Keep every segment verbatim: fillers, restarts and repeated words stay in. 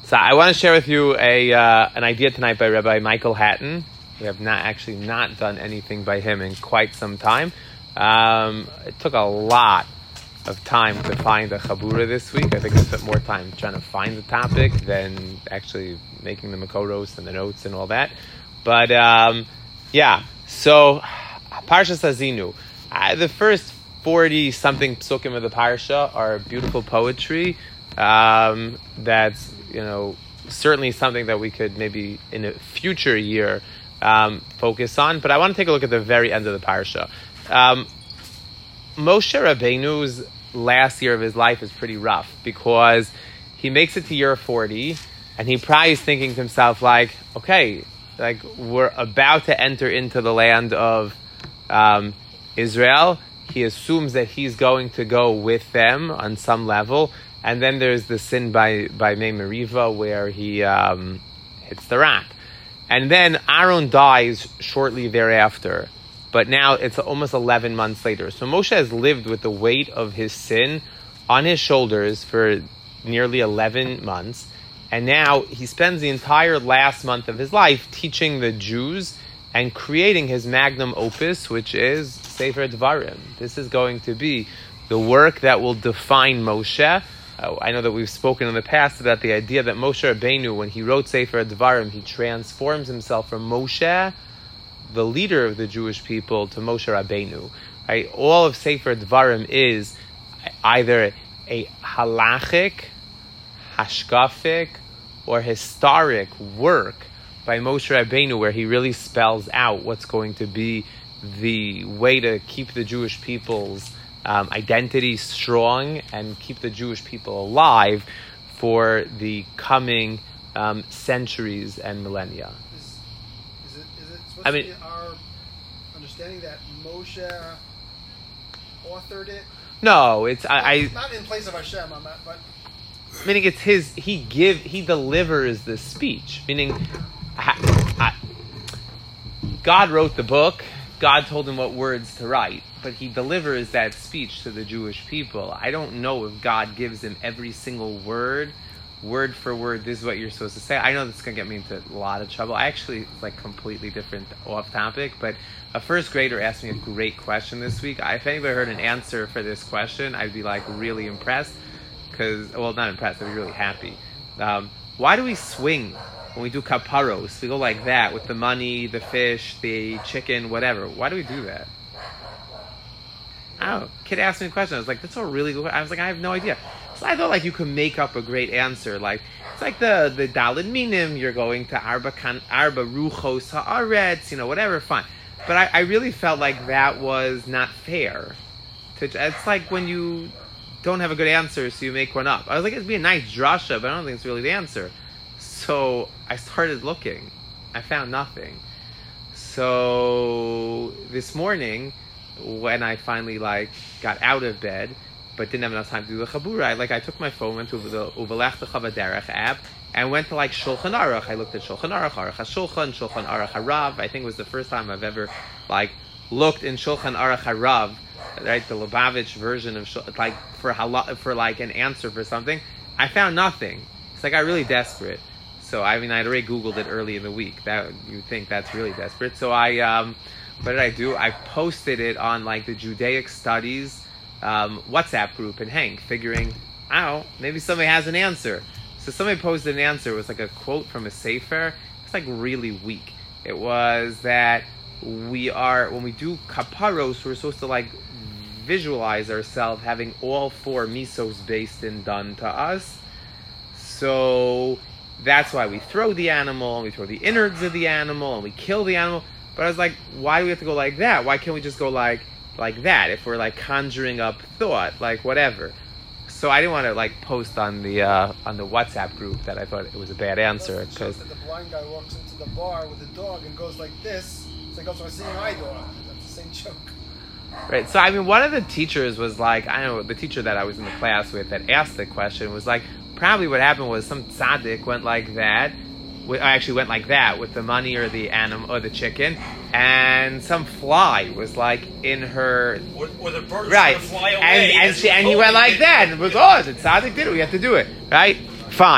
So I want to share with you a uh, an idea tonight by Rabbi Michael Hatton. We have not actually not done anything by him in quite some time. Um, it took a lot of time to find a chabura this week. I think I spent more time trying to find the topic than actually making the makoros and the notes and all that. But um, yeah, so Parshas Azinu. Uh, the first forty-something psukim of the Parsha are beautiful poetry. Um, that's, you know, certainly something that we could maybe in a future year um, focus on. But I want to take a look at the very end of the Parsha. Um, Moshe Rabbeinu's last year of his life is pretty rough because he makes it to year forty and he probably is thinking to himself like, okay, like we're about to enter into the land of um, Israel. He assumes that he's going to go with them on some level. And then there's the sin by, by Mei Meriva where he um, hits the rock. And then Aaron dies shortly thereafter. But now it's almost eleven months later. So Moshe has lived with the weight of his sin on his shoulders for nearly eleven months. And now he spends the entire last month of his life teaching the Jews and creating his magnum opus, which is Sefer Dvarim. This is going to be the work that will define Moshe. Uh, I know that we've spoken in the past about the idea that Moshe Rabbeinu, when he wrote Sefer Dvarim, he transforms himself from Moshe, the leader of the Jewish people, to Moshe Rabbeinu. Right? All of Sefer Dvarim is either a halachic, hashkafic, or historic work by Moshe Rabbeinu, where he really spells out what's going to be the way to keep the Jewish people's um, identity strong and keep the Jewish people alive for the coming um, centuries and millennia. Is, is, it, is it supposed I mean, to be our understanding that Moshe authored it? No, it's I, I not in place of Hashem, I'm not, but meaning it's his. He give he delivers the speech. Meaning, I, I, God wrote the book. God told him what words to write, but he delivers that speech to the Jewish people. I don't know if God gives him every single word, word for word, this is what you're supposed to say. I know this is going to get me into a lot of trouble. I actually, it's like completely different off topic, but a first grader asked me a great question this week. If anybody heard an answer for this question, I'd be like really impressed, because, well, not impressed, I'd be really happy. Um, why do we swing when we do kaparos? We go like that with the money, the fish, the chicken, whatever. Why do we do that? I don't know. Kid asked me a question. I was like, that's a really good question. I was like, I have no idea. So I thought like you could make up a great answer. Like, it's like the, the Daled Minim, you're going to Arba, kan, Arba Ruchos Haaretz, you know, whatever, fine. But I, I really felt like that was not fair. To, it's like when you don't have a good answer, so you make one up. I was like, it'd be a nice drasha, but I don't think it's really the answer. So I started looking. I found nothing. So this morning, when I finally like got out of bed, but didn't have enough time to do the chabura, I, like I took my phone, went to the Uvalech Chavaderech app, and went to like Shulchan Aruch. I looked at Shulchan Aruch, Aruch HaShulchan, Shulchan Aruch HaRav. I think it was the first time I've ever like looked in Shulchan Aruch HaRav, right, the Lubavitch version of Shul, like for hala, for like an answer for something. I found nothing. It's like I really desperate. So I mean, I'd already Googled it early in the week. That you think that's really desperate. So I, um, what did I do? I posted it on like the Judaic Studies um, WhatsApp group in Hank, figuring, oh, maybe somebody has an answer. So somebody posted an answer. It was like a quote from a sefer. It's like really weak. It was that we are, when we do kaparos, we're supposed to like visualize ourselves having all four misos based and done to us. So that's why we throw the animal, and we throw the innards of the animal, and we kill the animal. But I was like, why do we have to go like that? Why can't we just go like like that if we're like conjuring up thought, like whatever? So I didn't want to like post on the uh, on the WhatsApp group that I thought it was a bad answer, because the blind guy walks into the bar with a dog and goes like this. It's like, also I see an eye dog. That's the same joke. Right. So I mean, one of the teachers was like, I don't know, the teacher that I was in the class with that asked the question was like, probably what happened was some tzaddik went like that. I actually went like that with the money or the animal or the chicken, and some fly was like in her, or, or the bird right, fly away, and and, she, and he went like that, and it was, oh, the tzaddik did it, we have to do it, right? Fine.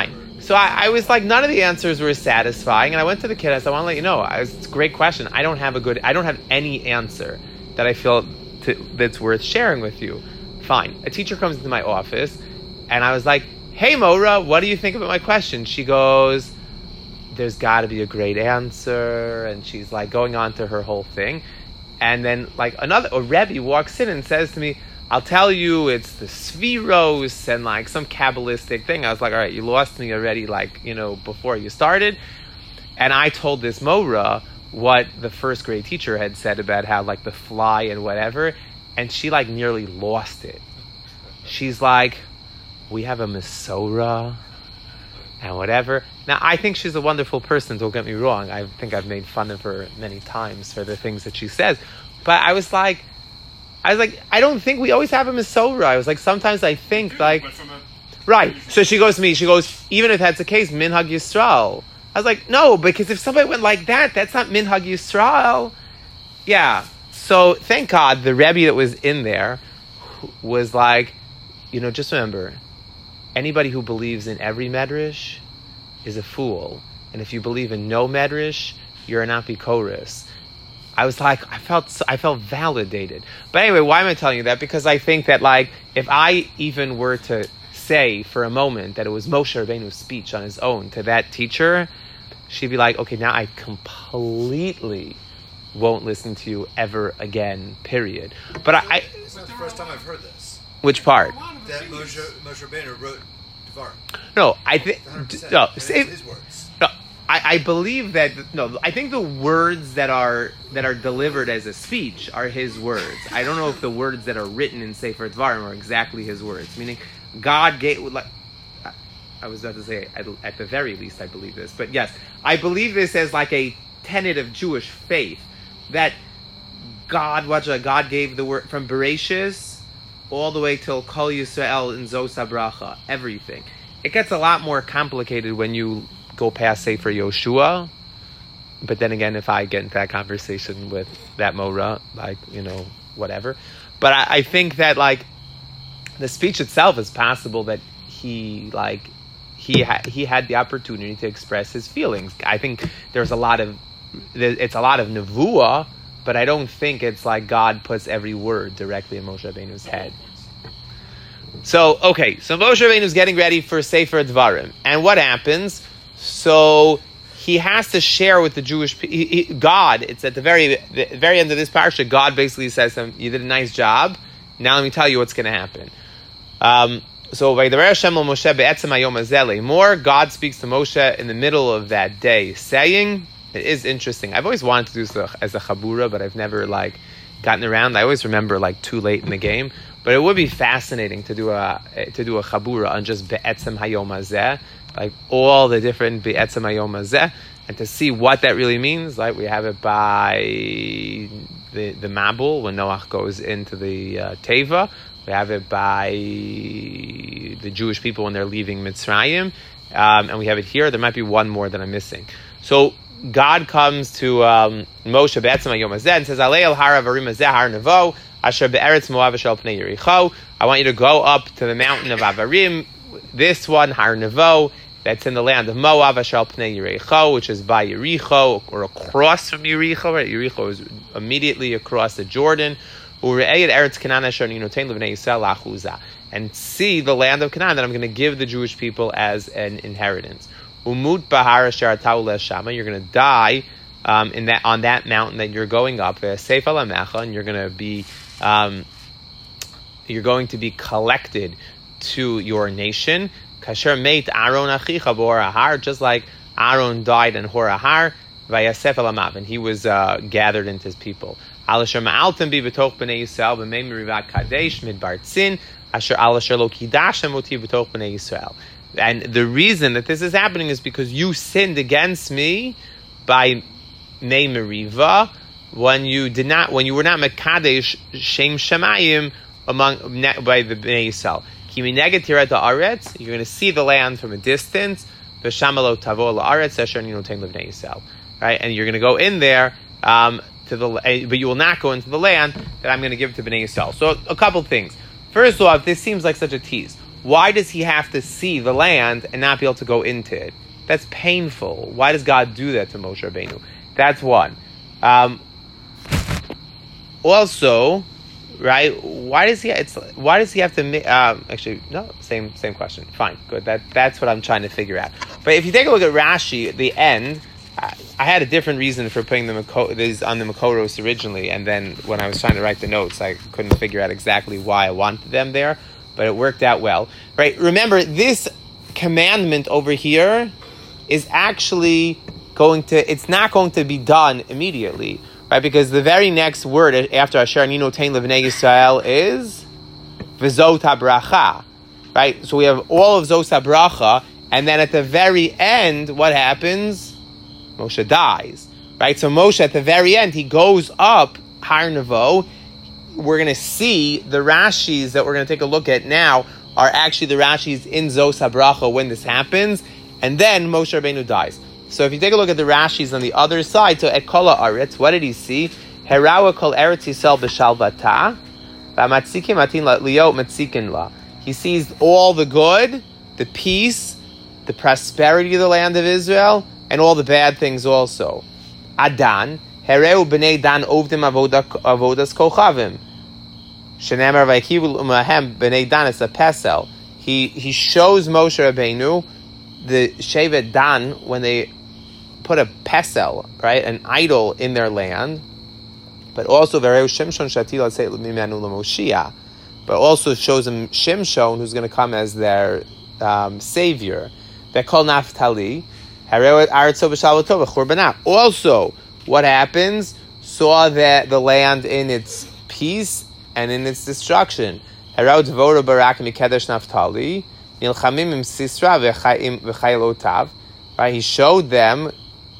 so I, I was like, none of the answers were satisfying, and I went to the kid. I said, I want to let you know, I was, it's a great question. I don't have a good, I don't have any answer that I feel to, that's worth sharing with you. Fine. A teacher comes into my office, and I was like, hey, Mora, what do you think about my question? She goes, there's got to be a great answer, and she's like going on to her whole thing. And then like another, a Rebbe walks in and says to me, I'll tell you, it's the Spheros and like some Kabbalistic thing. I was like, all right, you lost me already, like, you know, before you started. And I told this Mora what the first grade teacher had said about how like the fly and whatever, and she like nearly lost it. She's like, we have a Masorah and whatever. Now, I think she's a wonderful person, don't get me wrong. I think I've made fun of her many times for the things that she says. But I was like, I was like, I don't think we always have a Masorah. I was like, sometimes I think like, right. So she goes to me, she goes, even if that's the case, Minhag Yisrael. I was like, no, because if somebody went like that, that's not Minhag Yisrael. Yeah. So thank God the Rebbe that was in there was like, you know, just remember, anybody who believes in every medrash is a fool. And if you believe in no medrash, you're an apikoros. I was like, I felt I felt validated. But anyway, why am I telling you that? Because I think that, like, if I even were to say for a moment that it was Moshe Rabbeinu's speech on his own to that teacher, she'd be like, okay, now I completely won't listen to you ever again, period. But I... I it's not the first time I've heard this. Which part? That Moshe, Moshe Rabbeinu wrote Devarim. No, I think... No, say, his words. No, I, I believe that... No, I think the words that are that are delivered as a speech are his words. I don't know if the words that are written in Sefer Devarim are exactly his words. Meaning, God gave... Like, I was about to say, at, at the very least, I believe this. But yes, I believe this as like a tenet of Jewish faith. That God, what God gave the word from Bereshis all the way till Kol Yisrael in Zos HaBracha, everything. It gets a lot more complicated when you go past Sefer Yoshua. But then again, if I get into that conversation with that Mora, like, you know, whatever. But I, I think that, like, the speech itself is possible that he, like, he, ha- he had the opportunity to express his feelings. I think there's a lot of It's a lot of nevuah, but I don't think it's like God puts every word directly in Moshe Rabbeinu's head. So, okay, so Moshe Rabbeinu's getting ready for Sefer Devarim. And what happens? So he has to share with the Jewish people. God, it's at the very the very end of this parsha, God basically says to him, you did a nice job. Now let me tell you what's going to happen. Um, so, more God speaks to Moshe in the middle of that day, saying... It is interesting. I've always wanted to do this as a chabura, but I've never like gotten around. I always remember like too late in the game. But it would be fascinating to do a to do a chabura on just be'etzem hayom hazeh, like all the different be'etzem hayom hazeh, and to see what that really means. Like we have it by the the Mabul when Noach goes into the uh, Teva. We have it by the Jewish people when they're leaving Mitzrayim, um, and we have it here. There might be one more that I'm missing. So. God comes to um, Moshe Be'etzem HaYom Hazeh and says, Alei el har avarim hazeh har nevo, asher be'eretz Moav shel pnei Yericho. I want you to go up to the mountain of Avarim, this one, Har Nevo, that's in the land of Moav, shel pnei Yericho, which is by Yericho, or across from Yericho, right? Yericho is immediately across the Jordan. U're'ei et eretz Canaan asher ani noten l'bnei Yisrael la'achuzah. And see the land of Canaan that I'm going to give the Jewish people as an inheritance. Umut bahar sharatau shama. You're going to die um, in that on that mountain that you're going up. Seif alamecha, and you're going to be um, you're going to be collected to your nation. Kasher meit Aaron achicha b'Hor, just like Aaron died in Hor Har. Vayasef elamav, and he was uh, gathered into his people. Alasher ma'altem bi b'toch b'nei Yisrael b'mei merivat kadesh midbar tzin asher alasher lo kidash emoti b'toch b'nei Yisrael. And the reason that this is happening is because you sinned against me by Mei Meriva when you did not, when you were not Mekadesh Shem Shemayim among by the Bnei Yisrael. Kimi neget tirad haaretz, you're going to see the land from a distance. V'shamalo tavo la'aretz asher ani noten l'bnei Yisrael. Right, and you're going to go in there um, to the, but you will not go into the land that I'm going to give to Bnei Yisrael. So a couple things. First off, this seems like such a tease. why does he have to see the land and not be able to go into it? That's painful. Why does God do that to Moshe Rabbeinu? That's one. Um, also, right? Why does he? It's why does he have to? Um, actually, no. Same same question. Fine, good. That that's what I'm trying to figure out. But if you take a look at Rashi at the end, I, I had a different reason for putting the these on the Makoros originally, and then when I was trying to write the notes, I couldn't figure out exactly why I wanted them there. But it worked out well, right? Remember, this commandment over here is actually going to, it's not going to be done immediately, right? Because the very next word after Asher Ani Noten Levnei Yisrael is V'zot HaBracha, right? So we have all of Zos HaBracha, and then at the very end, what happens? Moshe dies, right? So Moshe, at the very end, he goes up Har Nevo. We're going to see the Rashis that we're going to take a look at now are actually the Rashis in Zos HaBracha when this happens, and then Moshe Rabbeinu dies. So if you take a look at the Rashis on the other side, so at Kol Haaretz, what did he see? Herawa Kol Eretz Yisrael b'Shalvata, v'Matzikim Atin Liot Matzikin La. He sees all the good, the peace, the prosperity of the land of Israel, and all the bad things also. Adan, Hereu b'nei Dan ovdim avodas kochavim. Shenemar v'yikivu umahem b'nei Dan is a pesel. He he shows Moshe Rabbeinu the Shevet Dan when they put a pesel, right, an idol in their land, but also Vereu Shimshon Shatil Aseit Mimenu L'Moshiach, but also shows him Shimshon, who's going to come as their um, savior. V'kol Naftali Hereu Aretzo B'Shaloto V'Churbanah. Also, what happens? Saw that the land in its peace and in its destruction. Hereu Dvora Barak Mikedesh Naftali Nilchamim Im Sisra V'Chaylotav. Right, he showed them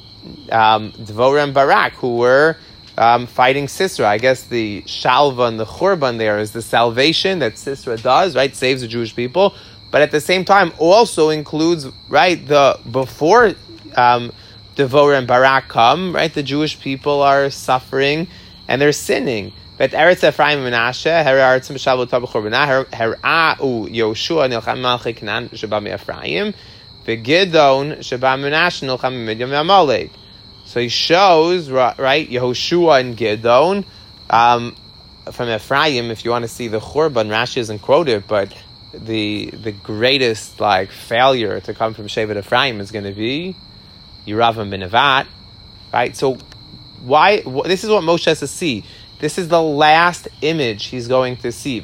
um, Dvorah and Barak, who were um, fighting Sisra. I guess the Shalva and the Churban there is the salvation that Sisra does, right? Saves the Jewish people, but at the same time also includes, right, the before um, Dvorah and Barak come, right? The Jewish people are suffering and they're sinning. But Eretz Ephraim and Menashe, Her Eretz Mishavu Tav Churbanah, Her A'u Yoshua Nilcham Malchei Canaan Sheba Ephraim. So he shows, right, Yehoshua and Gidon um, from Ephraim. If you want to see the Churban, Rashi doesn't quote it, but the the greatest like failure to come from Shevet Ephraim is going to be Yeravam ben Nevat, right? So why? Wh- this is what Moshe has to see. This is the last image he's going to see.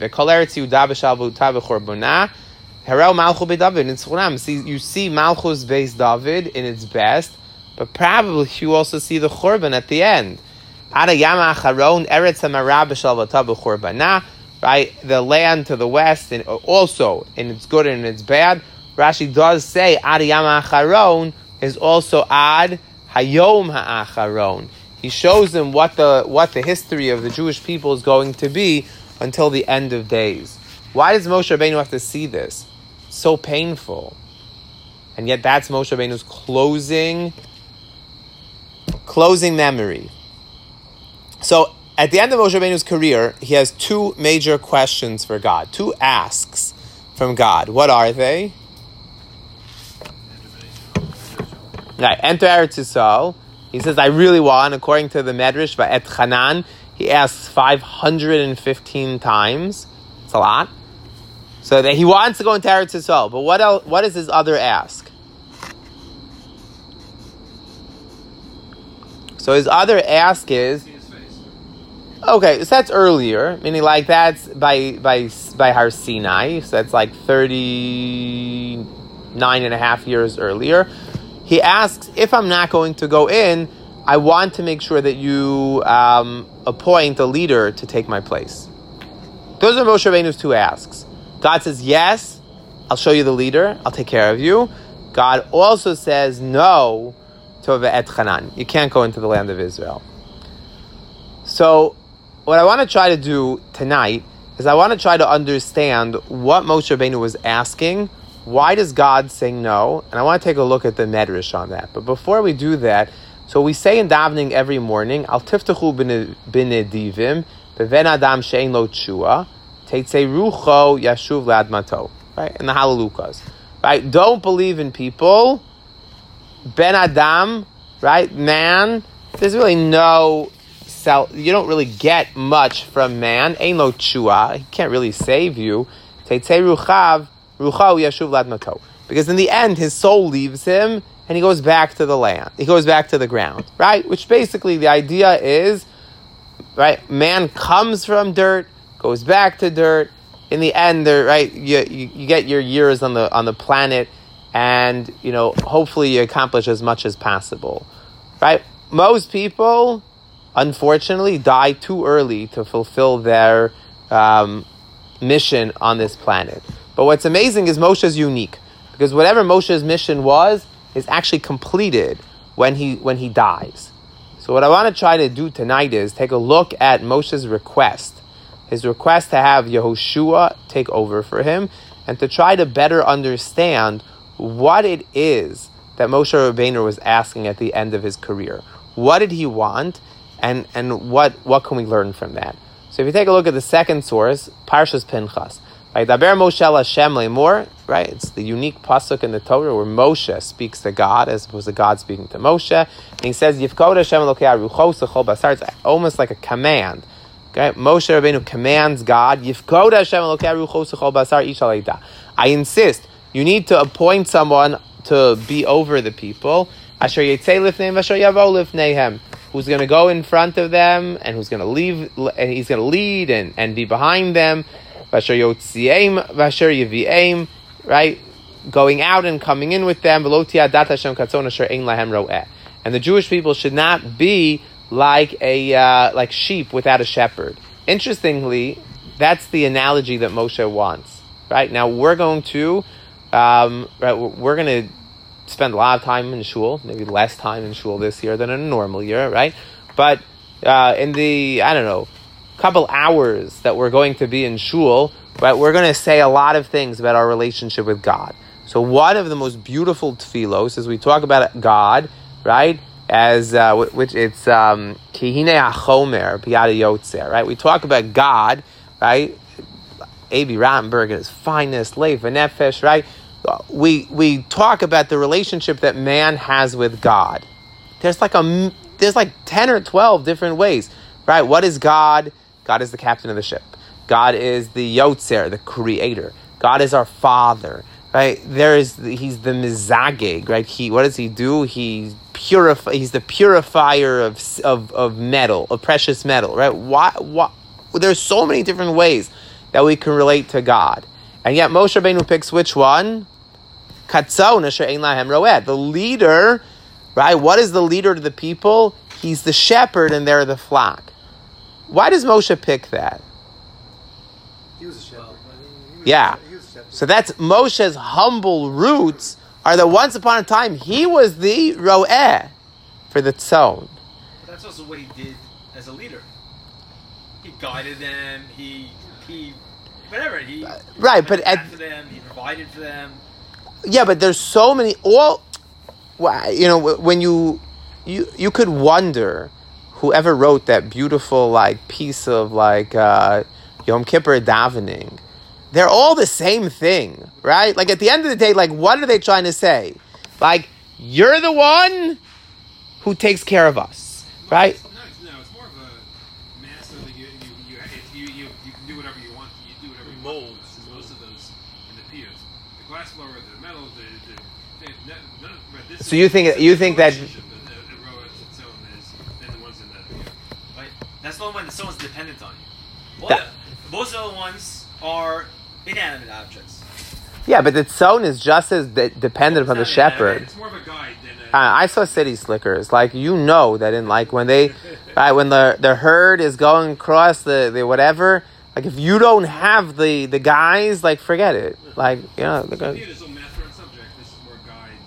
Herel Malchus Beis David in Tzchuram. See, you see Malchus Beis David in its best, but probably you also see the Churban at the end. Ada Yama Acharon Eretz Hamarab B'Shalvata B'Churbana. Right, the land to the west, and also in its good and its bad. Rashi does say Ad Yama Acharon is also Ad Hayom Ha'acharon. He shows them what the what the history of the Jewish people is going to be until the end of days. Why does Moshe Rabbeinu have to see this? So painful. And yet that's Moshe Rabbeinu's closing closing memory. So at the end of Moshe Rabbeinu's career, he has two major questions for God, two asks from God. What are they? Right, enter Eretz Yisrael. He says, I really want, according to the Medrash, by Et Chanan, he asks five hundred fifteen times. It's a lot. So that he wants to go into Eretz Yisrael. But what else, what is his other ask? So his other ask is, okay, so that's earlier, meaning like that's by by by Har Sinai, so that's like thirty-nine and a half years earlier. He asks, if I'm not going to go in, I want to make sure that you um, appoint a leader to take my place. Those are Moshe Rabbeinu's two asks. God says, yes, I'll show you the leader, I'll take care of you. God also says, no, to Et Chanan. You can't go into the land of Israel. So, what I want to try to do tonight is I want to try to understand what Moshe Rabbeinu was asking. Why does God say no? And I want to take a look at the Medrash on that. But before we do that, so we say in davening every morning, Al tiftachu b'nedivim, b'ven adam she'en lo tshua, teitzei rucho yashuv le'admato. right? In the Halalukas, right? Don't believe in people. Ben Adam, right? Man, there's really no self. You don't really get much from man. Ein lo tshua. He can't really save you. Teitzei ruchav, ruchav yashuv ladmato. Because in the end, his soul leaves him and he goes back to the land. He goes back to the ground, right? Which basically the idea is, right? Man comes from dirt, goes back to dirt. In the end, there, right? You, you you get your years on the on the planet, and you know, hopefully, you accomplish as much as possible, right? Most people, unfortunately, die too early to fulfill their um, mission on this planet. But what's amazing is Moshe is unique, because whatever Moshe's mission was is actually completed when he when he dies. So what I want to try to do tonight is take a look at Moshe's request, his request to have Yehoshua take over for him, and to try to better understand what it is that Moshe Rabbeinu was asking at the end of his career. What did he want, and and what what can we learn from that? So if you take a look at the second source, Parshas Pinchas, right? Daber Moshe el Hashem le'mor, right? It's the unique pasuk in the Torah where Moshe speaks to God as opposed to God speaking to Moshe, and he says, "Yifkod Hashem Elokei arucho sechol basar." It's almost like a command. Okay, Moshe Rabbeinu commands God, "Yifkod Hashem Elokei arucho sechol basar ish aleida." I insist, you need to appoint someone to be over the people. Asher yitzei lifneihem, asher yavo lifneihem. Who's going to go in front of them, and who's going to leave, and he's going to lead and, and be behind them. Vasher yotzieim, vasher yivieim, right? Going out and coming in with them. And the Jewish people should not be like a uh, like sheep without a shepherd. Interestingly, that's the analogy that Moshe wants. Right now, we're going to um, right, we're going to spend a lot of time in shul, maybe less time in shul this year than in a normal year, right? But uh, in the, I don't know, couple hours that we're going to be in shul, right, we're going to say a lot of things about our relationship with God. So one of the most beautiful tefillos is we talk about God, right, as, uh, which it's, um, Kihine HaChomer, Piyada Yotzer, right? We talk about God, right? A B Rottenberg at his finest, Lev Nefesh, right? We we talk about the relationship that man has with God. There's like a there's like ten or twelve different ways, right? What is God? God is the captain of the ship. God is the Yotzer, the creator. God is our Father, right? There is he's the Mizageg, right? He what does he do? He purify. He's the purifier of of of metal, of precious metal, right? Why? Why? There's so many different ways that we can relate to God, and yet Moshe Rabbeinu picks which one? Katzon asher ein lahem roed. The leader, right? What is the leader to the people? He's the shepherd and they're the flock. Why does Moshe pick that? He was a shepherd. He was Yeah. A, he was a shepherd. So that's Moshe's humble roots are that once upon a time he was the roeh for the tzon. But that's also what he did as a leader. He guided them. He he whatever. He Right, but at, for them. He provided for them. yeah, but there's so many. All you know, when you you you could wonder whoever wrote that beautiful like piece of like uh, Yom Kippur davening. They're all the same thing, right? Like at the end of the day, like what are they trying to say? Like you're the one who takes care of us, right? No, it's, no, it's more of a master. Like you, you, you, it's, you, you, you can do whatever you want. You do whatever you want. Molds. Most of those in the piers, the glass blower, the metal, the, the, the none, none, but this So you think you think that relationship that the, the row its own is than the ones in the pier. Right? That's the only one that someone's dependent on you. All That- the, most other ones are inanimate objects. yeah, but the tzon is just as de- dependent upon the It's not shepherd. It's more of a guide than a. Uh, I saw city slickers. Like you know that in like when they, right, when the the herd is going across the, the whatever. Like if you don't have the, the guys, like forget it. Like you know. The guys. Pier is a master on subject. This is more guide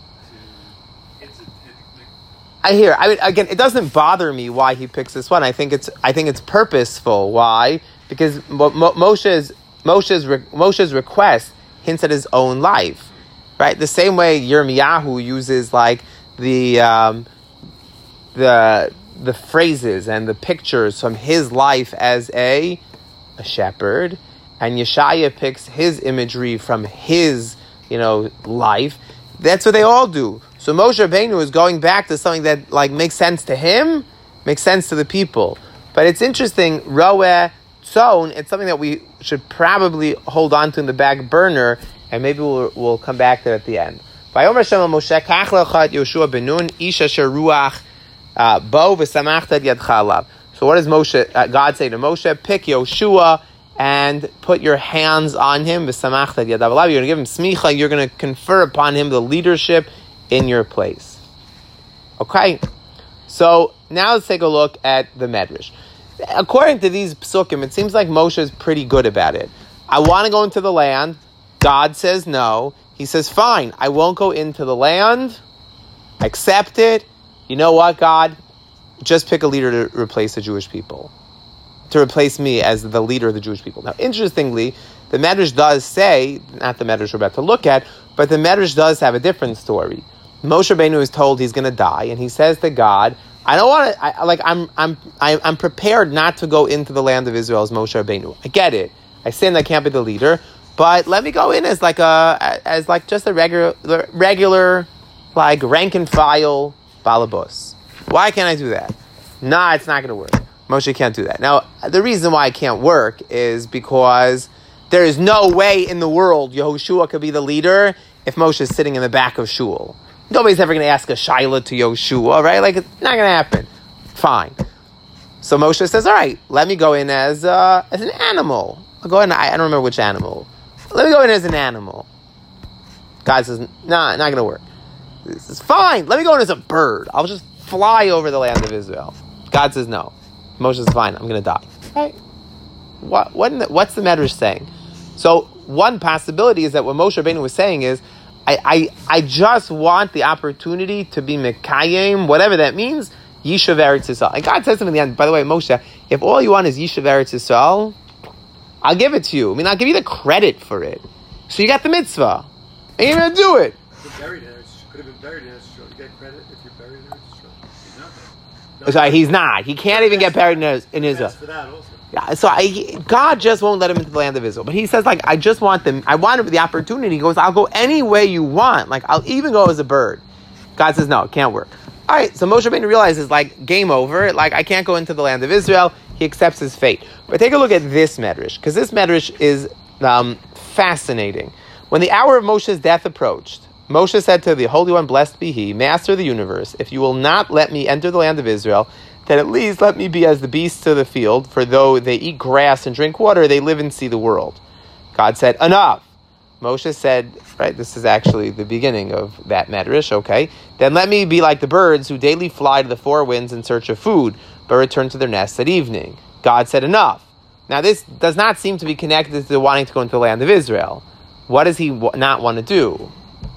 to. It's a. It, like, I hear. I mean, again, it doesn't bother me why he picks this one. I think it's I think it's purposeful. Why? Because Mo- Mo- Moshe's Moshe's re- Moshe's request hints at his own life, right? The same way Yirmiyahu uses like the um, the the phrases and the pictures from his life as a a shepherd, and Yeshaya picks his imagery from his, you know, life. That's what they all do. So Moshe Rabbeinu is going back to something that like makes sense to him, makes sense to the people. But it's interesting, Roeh Tzon, it's something that we should probably hold on to in the back burner, and maybe we'll, we'll come back to it at the end. Vayomer Hashem Moshe, Kach lecha et Yoshua ben Nun, ish asher ruach bo v'samachta et yadcha alav. So what does Moshe, uh, God say to Moshe? Pick Yoshua and put your hands on him. V'samachta et yadav alav. You're going to give him smicha. You're going to confer upon him the leadership in your place. Okay? So now let's take a look at the Medrash. According to these psukim, it seems like Moshe is pretty good about it. I want to go into the land. God says no. He says, fine, I won't go into the land. Accept it. You know what, God? Just pick a leader to replace the Jewish people. To replace me as the leader of the Jewish people. Now, interestingly, the Medrash does say, not the Medrash we're about to look at, but the Medrash does have a different story. Moshe Rabbeinu is told he's going to die, and he says to God, I don't want to, I, like, I'm I'm I'm prepared not to go into the land of Israel as Moshe Rabbeinu. I get it. I sin, I can't be the leader, but let me go in as like a, as like just a regular, regular, like rank and file balabus. Why can't I do that? Nah, it's not going to work. Moshe can't do that. Now, the reason why it can't work is because there is no way in the world Yehoshua could be the leader if Moshe is sitting in the back of shul. Nobody's ever going to ask a shaila to Yoshua, right? Like, it's not going to happen. Fine. So Moshe says, all right, let me go in as uh, as an animal. I'll go in, I, I don't remember which animal. Let me go in as an animal. God says, nah, not going to work. This is fine. Let me go in as a bird. I'll just fly over the land of Israel. God says, no. Moshe says, fine, I'm going to die. Right? What, what the, what's the Medrash saying? So one possibility is that what Moshe Rabbeinu was saying is, I, I I just want the opportunity to be Mekayim, whatever that means, Yishuv Eretz Yisrael. And God says to him in the end, by the way, Moshe, if all you want is Yishuv Eretz Yisrael, I'll give it to you. I mean, I'll give you the credit for it. So you got the mitzvah. And you're going to do it. Buried in Eretz, could have been buried in Eretz Yisrael. You get credit if you're buried in Eretz Yisrael. He's not. Sorry, he's not. He can't even get buried in, in Israel. For that also. Yeah, so I, God just won't let him into the land of Israel. But he says, like, I just want them, I want the opportunity. He goes, I'll go any way you want. Like, I'll even go as a bird. God says, no, it can't work. All right, so Moshe Rabbeinu realizes, like, game over. Like, I can't go into the land of Israel. He accepts his fate. But take a look at this Medrash, because this Medrash is um, fascinating. When the hour of Moshe's death approached, Moshe said to the Holy One, blessed be he, Master of the universe, if you will not let me enter the land of Israel, then at least let me be as the beasts of the field, for though they eat grass and drink water, they live and see the world. God said, enough. Moshe said, right, this is actually the beginning of that Medrash, okay? Then let me be like the birds who daily fly to the four winds in search of food, but return to their nests at evening. God said, enough. Now this does not seem to be connected to wanting to go into the land of Israel. What does he w- not want to do?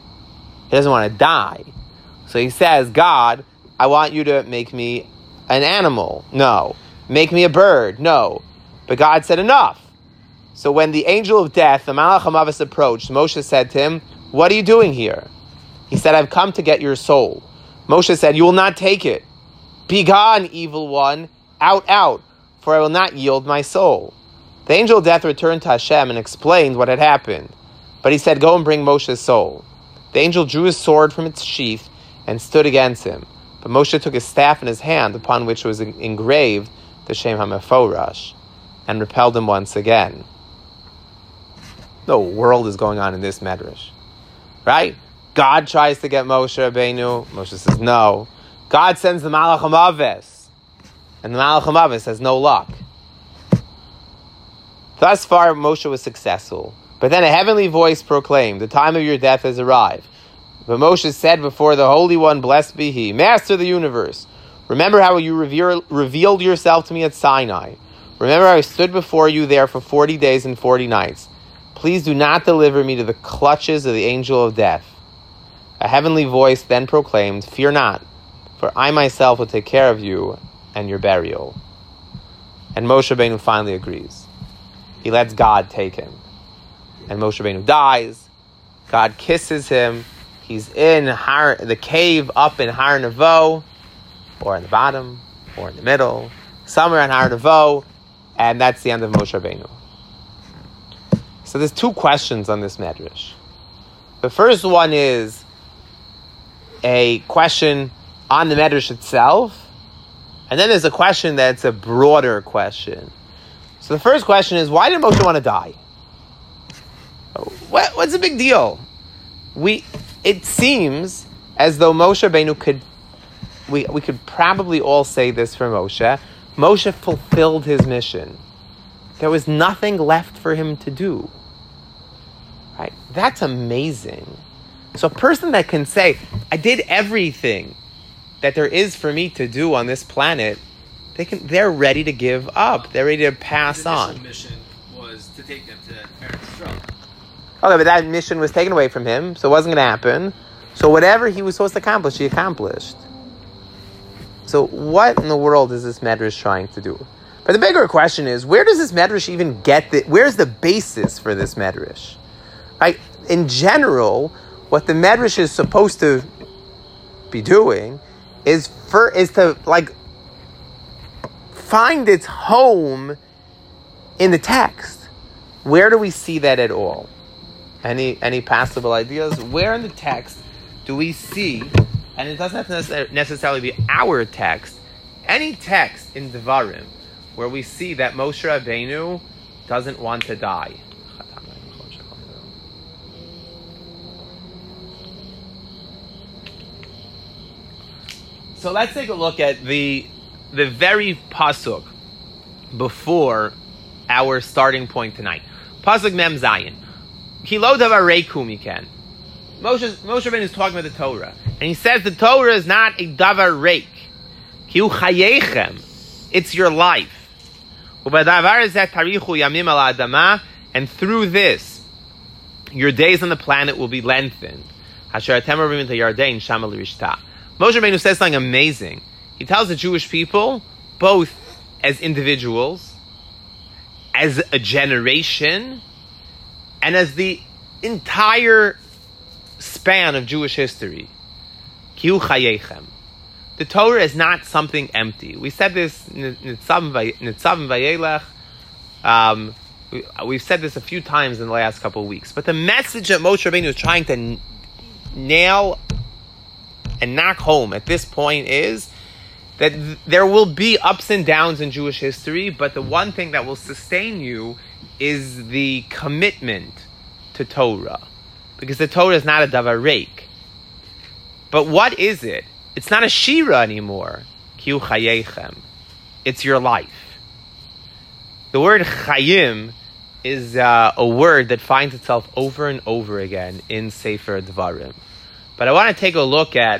He doesn't want to die. So he says, God, I want you to make me an animal. No. Make me a bird. No. But God said, enough. So when the angel of death, the Malach HaMavis, approached, Moshe said to him, what are you doing here? He said, I've come to get your soul. Moshe said, you will not take it. Be gone, evil one. Out, out, for I will not yield my soul. The angel of death returned to Hashem and explained what had happened. But he said, go and bring Moshe's soul. The angel drew his sword from its sheath and stood against him. But Moshe took his staff in his hand, upon which was engraved the Shem HaMeforash, and repelled him once again. The world is going on in this Medrash. Right? God tries to get Moshe Rabbeinu. Moshe says no. God sends the Malach HaMavis. And the Malach HaMavis has no luck. Thus far, Moshe was successful. But then a heavenly voice proclaimed, the time of your death has arrived. But Moshe said before the Holy One, blessed be he, Master of the universe, remember how you reveal, revealed yourself to me at Sinai. Remember how I stood before you there for forty days and forty nights. Please do not deliver me to the clutches of the angel of death. A heavenly voice then proclaimed, fear not, for I myself will take care of you and your burial. And Moshe Rabbeinu finally agrees. He lets God take him. And Moshe Rabbeinu dies. God kisses him. He's in Har, the cave up in Har Nevo, or in the bottom, or in the middle, somewhere in Har Nevo, and that's the end of Moshe Rabbeinu. So there's two questions on this medrash. The first one is a question on the medrash itself, and then there's a question that's a broader question. So the first question is, why did Moshe want to die? What, what's the big deal? We, it seems as though Moshe Rabbeinu could, we, we could probably all say this for Moshe, Moshe fulfilled his mission. There was nothing left for him to do. Right? That's amazing. So a person that can say, I did everything that there is for me to do on this planet, they can, they're ready to give up. They're ready to pass His on. initial mission was to take them to Eretz Yisrael. Okay, but that mission was taken away from him, so it wasn't going to happen. So whatever he was supposed to accomplish, he accomplished. So what in the world is this medrash trying to do? But the bigger question is, where does this medrash even get the, where's the basis for this medrash? Right? In general, what the medrash is supposed to be doing is for is to like find its home in the text. Where do we see that at all? Any any possible ideas? Where in the text do we see, and it doesn't have to necessarily be our text, any text in Devarim where we see that Moshe Rabbeinu doesn't want to die? So let's take a look at the the very pasuk before our starting point tonight. Pasuk Mem Zayin. Ki lo davar reiku miken. Moshe Moshe Rabbeinu is talking about the Torah, and he says the Torah is not a davar reik. Ki hu chayechem. It's your life. Ubadavar zeh tarichu yamim al adama, and through this, your days on the planet will be lengthened. Asher atem ravim to Yarden shama l'rishta. Moshe Rabbeinu says something amazing. He tells the Jewish people, both as individuals, as a generation, and as the entire span of Jewish history. Kiu chayechem. The Torah is not something empty. We said this in Nitzavim Vayelech. Um, we, we've said this a few times in the last couple of weeks. But the message that Moshe Rabbeinu is trying to n- nail and knock home at this point is that th- there will be ups and downs in Jewish history, but the one thing that will sustain you is the commitment to Torah. Because the Torah is not a davar reik. But what is it? It's not a shira anymore. Kiu chayechem. It's your life. The word chayim is uh, a word that finds itself over and over again in Sefer Devarim. But I want to take a look at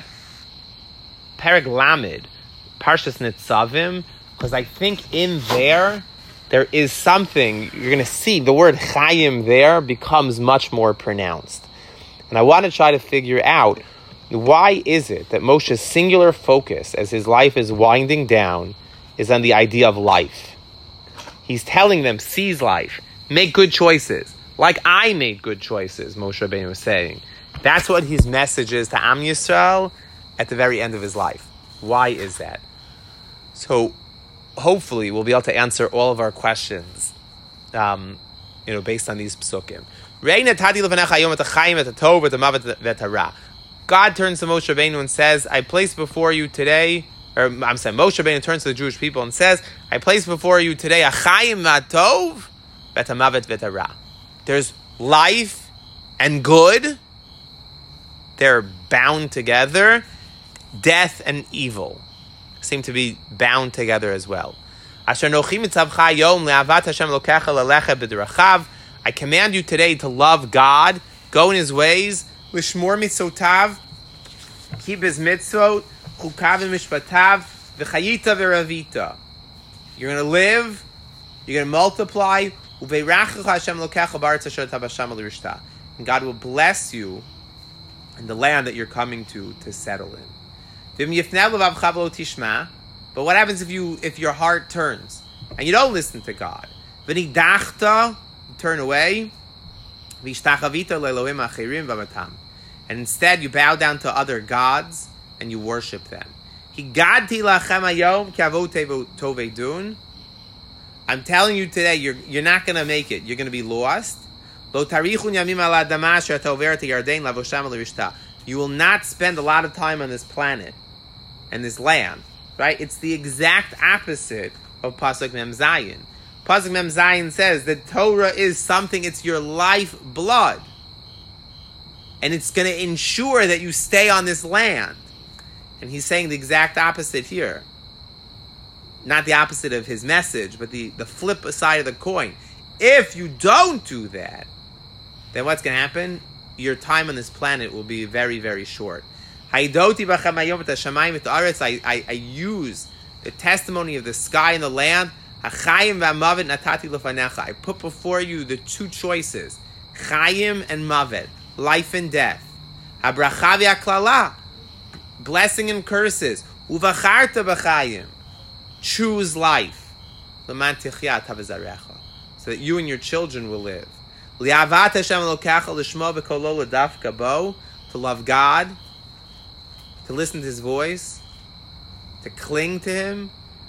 Perek Lamed, Parshas Nitzavim, because I think in there, there is something, you're going to see the word chayim there becomes much more pronounced. And I want to try to figure out, why is it that Moshe's singular focus as his life is winding down is on the idea of life? He's telling them, seize life, make good choices, like I made good choices, Moshe Rabbeinu was saying. That's what his message is to Am Yisrael at the very end of his life. Why is that? So hopefully we'll be able to answer all of our questions, um, you know, based on these psukim. God turns to Moshe Rabbeinu and says, I place before you today, or I'm saying Moshe Rabbeinu turns to the Jewish people and says, I place before you today a chayim v'atov v'tamavet v'tara. There's life and good. They're bound together. Death and evil seem to be bound together as well. I command you today to love God, go in His ways, lishmor mitzotav, keep His mitzvot, chukav v'mishpatav, v'chayita v'ravita. You're going to live, you're going to multiply, and God will bless you in the land that you're coming to to settle in. But what happens if you if your heart turns and you don't listen to God? You turn away, and instead you bow down to other gods and you worship them. I'm telling you today, you're you're not going to make it. You're going to be lost. Lo tarichun yamim ala adama asher ata overet hayarden lavosham le'rishta. You will not spend a lot of time on this planet and this land, right? It's the exact opposite of Pasuk Mem Zayin. Pasuk Mem Zayin says that Torah is something, it's your life blood. And it's going to ensure that you stay on this land. And he's saying the exact opposite here. Not the opposite of his message, but the, the flip side of the coin. If you don't do that, then what's going to happen? Your time on this planet will be very, very short. I, I, I use the testimony of the sky and the land. I put before you the two choices, Chayim and Mavet, life and death. Blessing and curses. Choose life. So that you and your children will live. To love God, to listen to His voice, to cling to Him.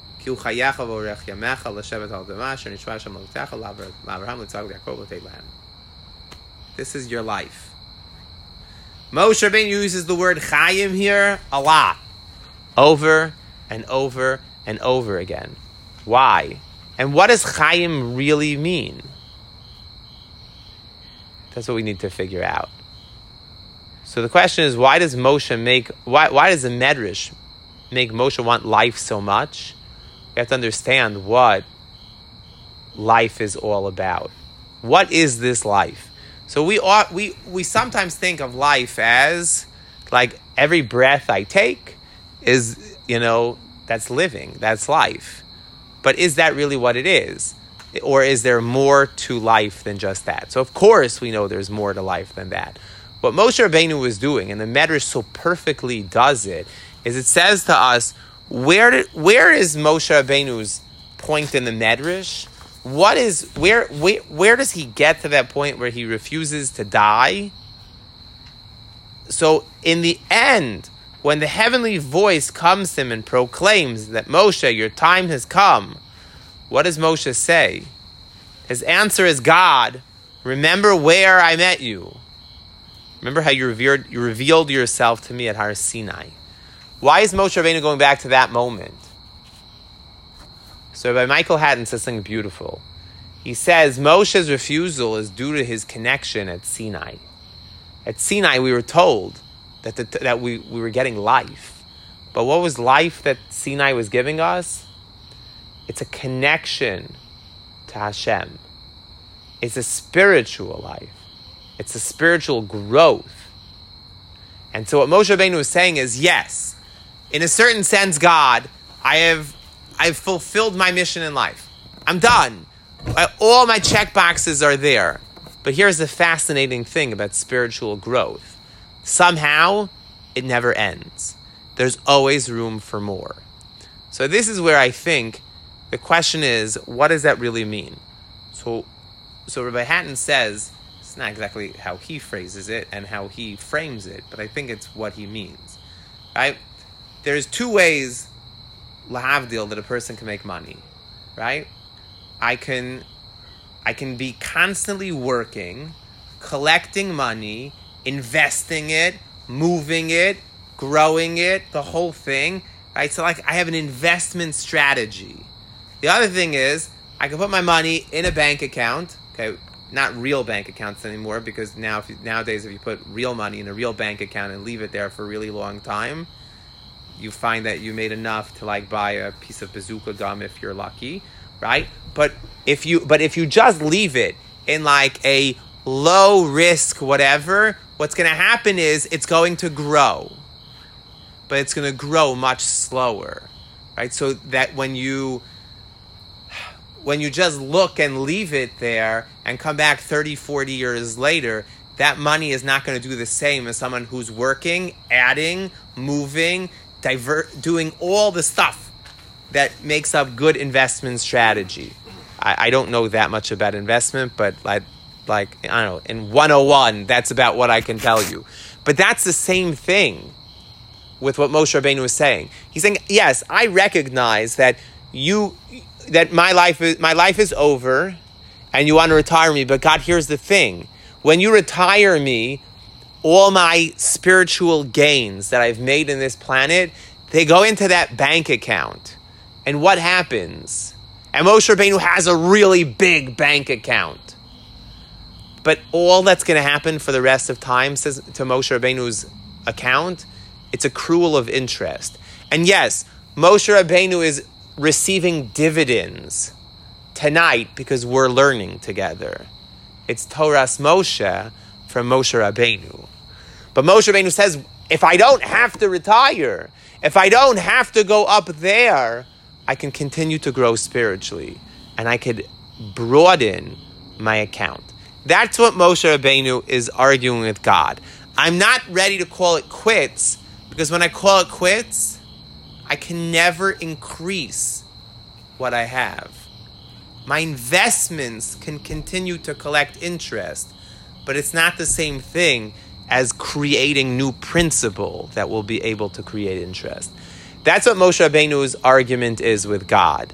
This is your life. Moshe Rabbeinu uses the word Chayim here a lot. Over and over and over again. Why? And what does Chayim really mean? That's what we need to figure out. So the question is, why does Moshe make, why, why does the Medrash make Moshe want life so much? We have to understand what life is all about. What is this life? So we ought, we we sometimes think of life as like every breath I take is, you know, that's living, that's life. But is that really what it is? Or is there more to life than just that? So of course we know there's more to life than that. What Moshe Rabbeinu was doing, and the Medrash so perfectly does it, is it says to us, where did, where is Moshe Rabbeinu's point in the Medrash? What is where, where where does he get to that point where he refuses to die? So in the end, when the heavenly voice comes to him and proclaims that Moshe, your time has come, what does Moshe say? His answer is, God, remember where I met you. Remember how you revered, you revealed yourself to me at Har Sinai. Why is Moshe Rabbeinu going back to that moment? So Rabbi Michael Hatton says something beautiful. He says Moshe's refusal is due to his connection at Sinai. At Sinai, we were told that the, that we, we were getting life. But what was life that Sinai was giving us? It's a connection to Hashem. It's a spiritual life. It's a spiritual growth. And so what Moshe Rabbeinu is saying is, yes, in a certain sense, God, I have I've fulfilled my mission in life. I'm done. All my check boxes are there. But here's the fascinating thing about spiritual growth. Somehow, it never ends. There's always room for more. So this is where I think the question is, what does that really mean? So, so Rabbi Hatton says, it's not exactly how he phrases it and how he frames it, but I think it's what he means. Right? There's two ways, lahavdil, that a person can make money. Right? I can, I can be constantly working, collecting money, investing it, moving it, growing it, the whole thing. Right? So like I have an investment strategy. The other thing is, I can put my money in a bank account, okay, not real bank accounts anymore, because now if you, nowadays if you put real money in a real bank account and leave it there for a really long time, you find that you made enough to like buy a piece of bazooka gum if you're lucky, right? But if you but if you just leave it in like a low risk whatever, what's going to happen is it's going to grow, but it's going to grow much slower, right? So that when you when you just look and leave it there and come back thirty, forty years later, that money is not going to do the same as someone who's working, adding, moving, divert, doing all the stuff that makes up good investment strategy. I, I don't know that much about investment, but like, like, I don't know, in one oh one, that's about what I can tell you. But that's the same thing with what Moshe Rabbeinu was saying. He's saying, yes, I recognize that you... that my life is my life is over, and you want to retire me. But God, here's the thing: when you retire me, all my spiritual gains that I've made in this planet, they go into that bank account. And what happens? And Moshe Rabbeinu has a really big bank account. But all that's going to happen for the rest of time, says to Moshe Rabbeinu's account, it's accrual of interest. And yes, Moshe Rabbeinu is receiving dividends tonight because we're learning together. It's Toras Moshe from Moshe Rabbeinu. But Moshe Rabbeinu says, if I don't have to retire, if I don't have to go up there, I can continue to grow spiritually, and I could broaden my account. That's what Moshe Rabbeinu is arguing with God. I'm not ready to call it quits, because when I call it quits, I can never increase what I have. My investments can continue to collect interest, but it's not the same thing as creating new principle that will be able to create interest. That's what Moshe Rabbeinu's argument is with God.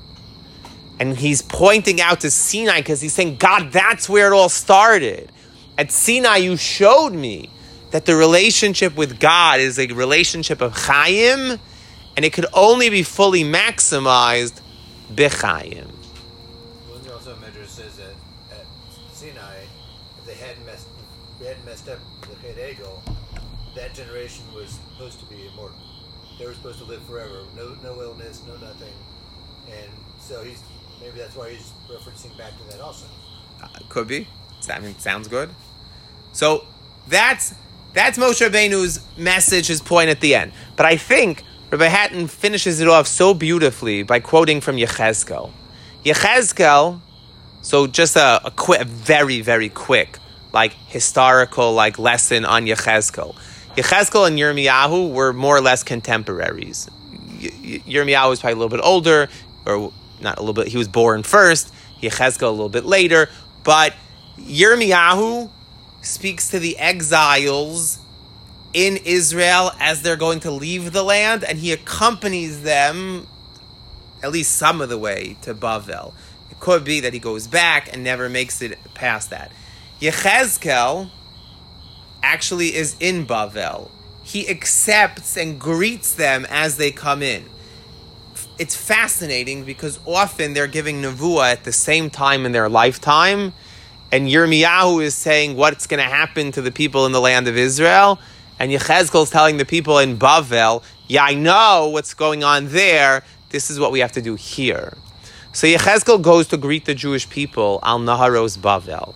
And he's pointing out to Sinai because he's saying, God, that's where it all started. At Sinai, you showed me that the relationship with God is a relationship of Chaim, and it could only be fully maximized b'Chaim. Well, there also a measure says that at Sinai, if they hadn't messed, if they hadn't messed up the Chet Egel, that generation was supposed to be immortal. They were supposed to live forever, no no illness, no nothing, and so he's maybe that's why he's referencing back to that also. Uh, could be. I mean, sounds good. So that's that's Moshe Rabbeinu's message, his point at the end. But I think Rabbi Hatton finishes it off so beautifully by quoting from Yechezkel. Yechezkel. So just a, a quick, a very very quick, like historical like lesson on Yechezkel. Yechezkel and Yirmiyahu were more or less contemporaries. Y- Yirmiyahu was probably a little bit older, or not a little bit, he was born first, Yechezkel a little bit later, but Yirmiyahu speaks to the exiles in Israel as they're going to leave the land, and he accompanies them at least some of the way to Bavel. It could be that he goes back and never makes it past that. Yechezkel actually is in Bavel. He accepts and greets them as they come in. It's fascinating because often they're giving nevuah at the same time in their lifetime, and Yirmiyahu is saying what's going to happen to the people in the land of Israel, and Yechezkel is telling the people in Bavel, yeah, I know what's going on there, this is what we have to do here. So Yechezkel goes to greet the Jewish people al Naharos Bavel.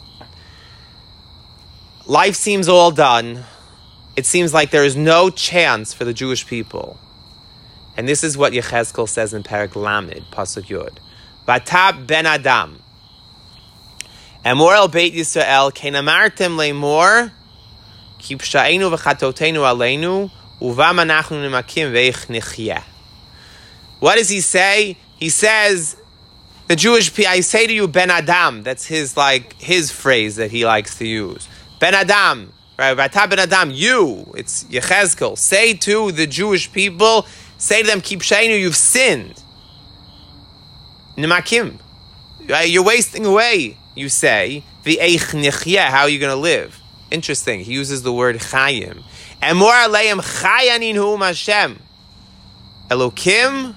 Life seems all done. It seems like there is no chance for the Jewish people. And this is what Yechezkel says in Perek Lamed, Pasuk Yud. Vatab ben Adam. Emor el Beit Yisrael, ken amartem le'mor, ki psha'enu v'chatotenu aleinu, uvam anachnu nemakim ve'ich nichyeh. What does he say? He says, the Jewish people, I say to you, Ben Adam. That's his, like, his phrase that he likes to use. Ben Adam, right? Vata Ben Adam, you, it's Yechezkel. Say to the Jewish people, say to them, Ki psha'enu, you've sinned. Nemakim, right? You're wasting away, you say. V'eich nichyeh, how are you going to live? Interesting, he uses the word chayim. Emor aleim chayanin hu Hashem. Elokim,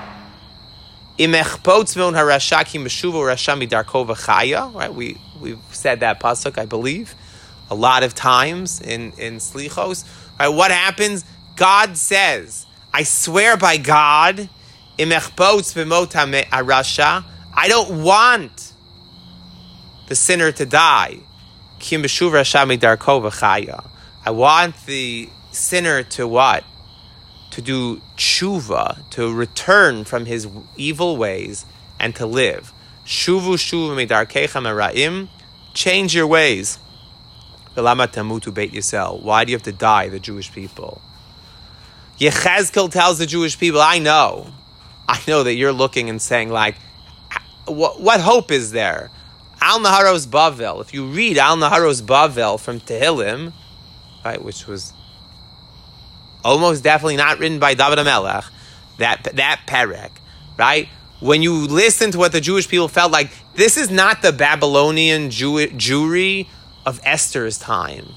imech potzvon harasha ki meshuvo rasha midarko v'chaya. Right, we, we've said that pasuk, I believe, a lot of times in, in Slichos. Right, what happens? God says, I swear by God, imech potz v'mot harasha, I don't want the sinner to die. Ki meshuv rasha midarko v'chaya. I want the sinner to what? To do tshuva, to return from his evil ways and to live. Shuvu shuvu medarkecha mera'im, change your ways. V'lama tamutu beit Yisrael. Why do you have to die, the Jewish people? Yechezkel tells the Jewish people, I know, I know that you're looking and saying, like, what, what hope is there? Al Naharos Bavel. If you read Al Naharos Bavel from Tehillim, right, which was almost definitely not written by David HaMelech, that that perek, right? When you listen to what the Jewish people felt like, this is not the Babylonian Jew- Jewry of Esther's time,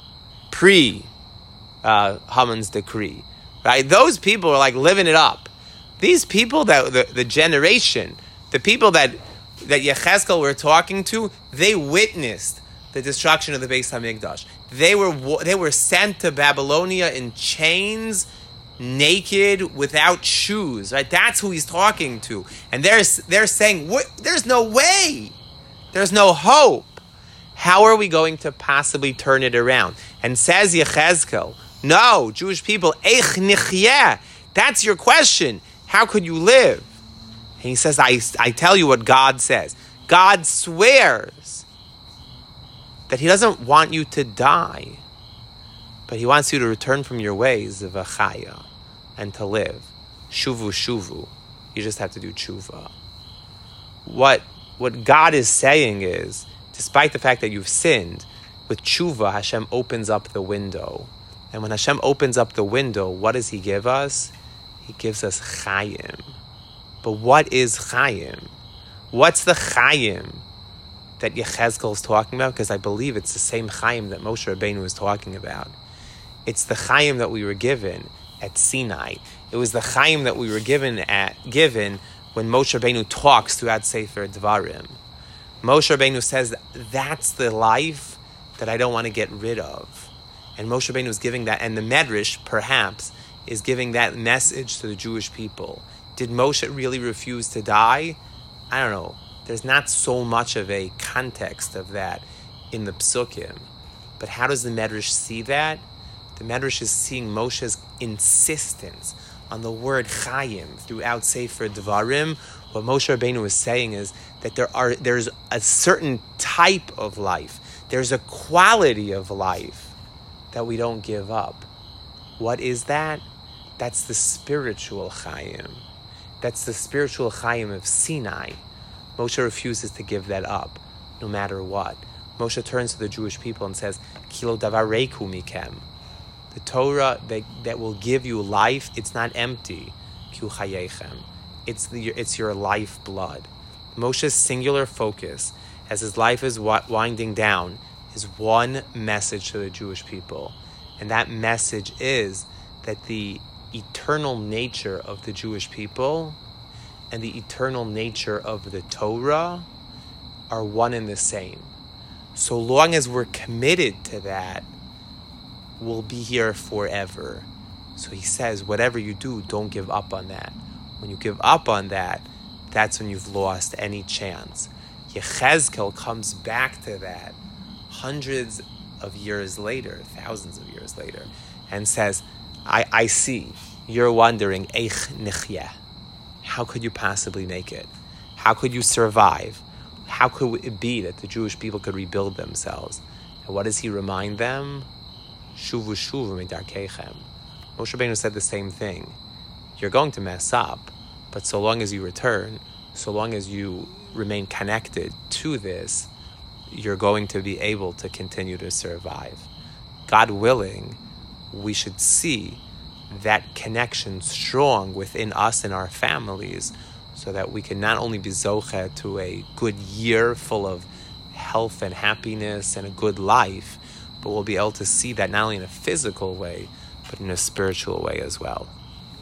pre uh, Haman's decree, right? Those people are like living it up. These people, that the, the generation, the people that that Yechezkel were talking to, they witnessed the destruction of the Beis Hamikdash. They were they were sent to Babylonia in chains, naked, without shoes. Right? That's who he's talking to, and they're they're saying, "There's no way, there's no hope. How are we going to possibly turn it around?" And says Yechezkel, "No, Jewish people, eich nichyeh. That's your question. How could you live?" And he says, I, I tell you what God says. God swears that he doesn't want you to die, but he wants you to return from your ways of achaya and to live. Shuvu, shuvu. You just have to do tshuva. What, what God is saying is, despite the fact that you've sinned, with tshuva, Hashem opens up the window. And when Hashem opens up the window, what does he give us? He gives us chayim. But what is chayim? What's the chayim that Yechezkel is talking about? Because I believe it's the same chayim that Moshe Rabbeinu was talking about. It's the chayim that we were given at Sinai. It was the chayim that we were given at given when Moshe Rabbeinu talks throughout Sefer Dvarim. Moshe Rabbeinu says, that's the life that I don't want to get rid of. And Moshe Rabbeinu is giving that, and the Medrash, perhaps, is giving that message to the Jewish people. Did Moshe really refuse to die? I don't know. There's not so much of a context of that in the Psukim. But how does the Medrash see that? The Medrash is seeing Moshe's insistence on the word Chayim throughout Sefer Dvarim. What Moshe Rabbeinu is saying is that there are there's a certain type of life. There's a quality of life that we don't give up. What is that? That's the spiritual Chayim. That's the spiritual Chayim of Sinai. Moshe refuses to give that up, no matter what. Moshe turns to the Jewish people and says, Kilo davar reiku mikem. The Torah that, that will give you life, it's not empty. Ki chayechem. It's the, it's your lifeblood. Moshe's singular focus, as his life is winding down, is one message to the Jewish people. And that message is that the eternal nature of the Jewish people and the eternal nature of the Torah are one and the same. So long as we're committed to that, we'll be here forever. So he says, whatever you do, don't give up on that. When you give up on that, that's when you've lost any chance. Yechezkel comes back to that hundreds of years later, thousands of years later, and says, I, I see, you're wondering, Eich nichyeh. How could you possibly make it? How could you survive? How could it be that the Jewish people could rebuild themselves? And what does he remind them? Shuvu shuvu midarkeichem. Moshe Rabbeinu said the same thing. You're going to mess up, but so long as you return, so long as you remain connected to this, you're going to be able to continue to survive. God willing, we should see that connection strong within us and our families, so that we can not only be zocheh to a good year full of health and happiness and a good life, but we'll be able to see that not only in a physical way, but in a spiritual way as well.